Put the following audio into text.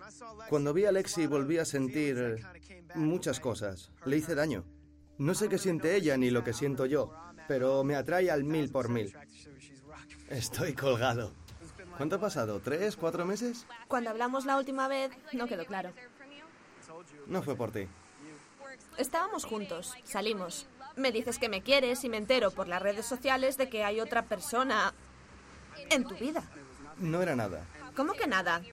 Cuando vi a Lexi volví a sentir muchas cosas. Le hice daño. No sé qué siente ella ni lo que siento yo, pero me atrae al 1000 por 1000. Estoy colgado. ¿Cuánto ha pasado? ¿3, 4 meses? Cuando hablamos la última vez, no quedó claro. No fue por ti. Estábamos juntos, salimos. Me dices que me quieres y me entero por las redes sociales de que hay otra persona en tu vida. No era nada. ¿Cómo que nada?